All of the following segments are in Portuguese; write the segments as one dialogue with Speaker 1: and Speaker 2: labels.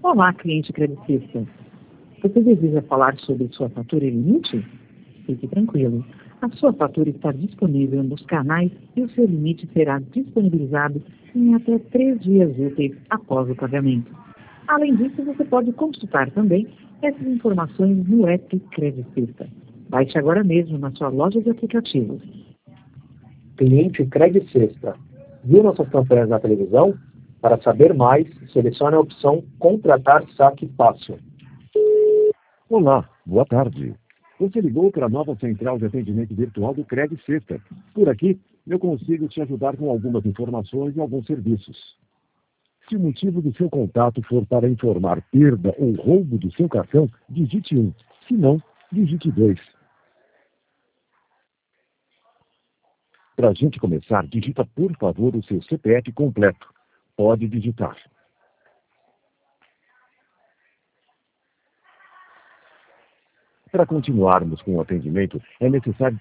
Speaker 1: Olá, cliente credicista. Você deseja falar sobre sua fatura e limite? Fique tranquilo. A sua fatura está disponível nos canais e o seu limite será disponibilizado em até 3 dias úteis após o pagamento. Além disso, você pode consultar também essas informações no app Credicista. Baixe agora mesmo na sua loja de aplicativos.
Speaker 2: Cliente Credicista. Viu nossas campanhas na televisão? Para saber mais, selecione a opção Contratar Saque Fácil.
Speaker 3: Olá, boa tarde. Você ligou para a nova central de atendimento virtual do Credicista. Por aqui, eu consigo te ajudar com algumas informações e alguns serviços. Se o motivo do seu contato for para informar perda ou roubo do seu cartão, digite 1. Se não, digite 2. Para a gente começar, digita por favor o seu CPF completo. Pode digitar. Para continuarmos com o atendimento, é necessário...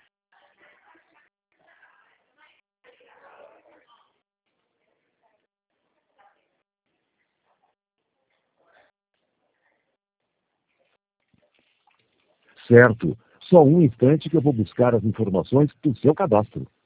Speaker 3: Certo. Só um instante que eu vou buscar as informações do seu cadastro.